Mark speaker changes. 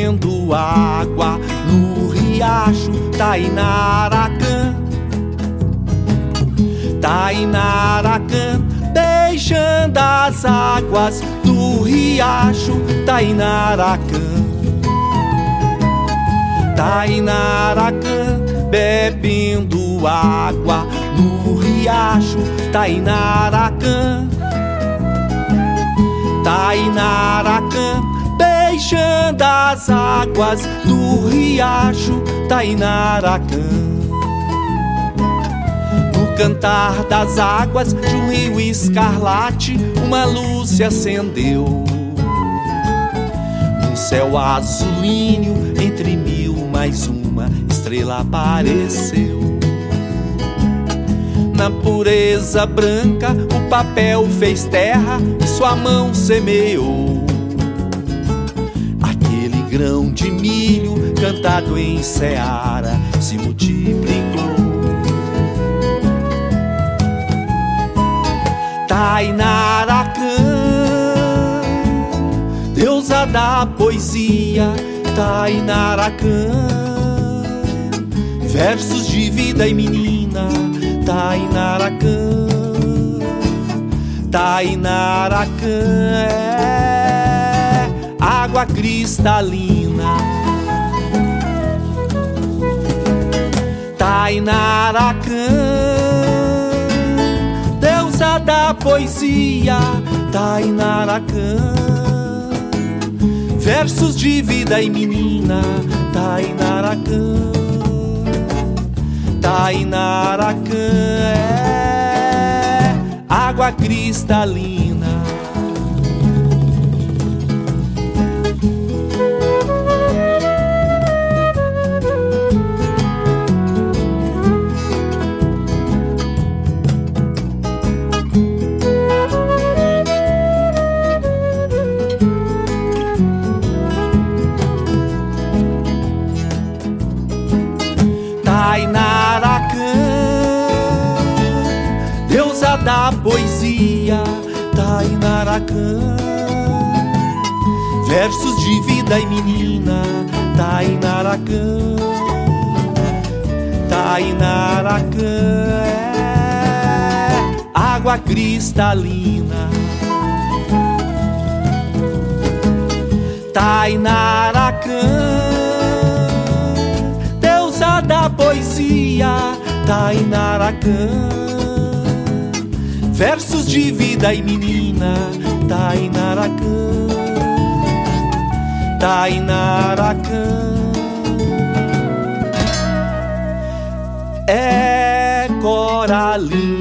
Speaker 1: bebendo água no riacho Tainaracã. Tainaracã, beijando as águas do riacho Tainaracã. Tainaracã, bebendo água no riacho Tainaracã. Tainaracã, beijando as águas do riacho Tainaracã. No cantar das águas de um rio escarlate, uma luz se acendeu. Num céu azulíneo, entre mil mais uma estrela apareceu. Na pureza branca o papel fez terra e sua mão semeou. Aquele grão de milho cantado em seara se multiplicou. Tainaracã, deusa da poesia, Tainaracã, versos de vida e menina, Tainaracã. Tainaracã é água cristalina. Tainaracã, deusa da poesia, Tainaracã, versos de vida e menina, Tainaracã. Tainaracã é água cristalina. Tainaracã, deusa da poesia, Tainaracã, versos de vida e menina, Tainaracã. Tainaracã é água cristalina. Tainaracã, deusa da poesia, Tainaracã, versos de vida e menina, Tainaracã. Tainaracã é coralina.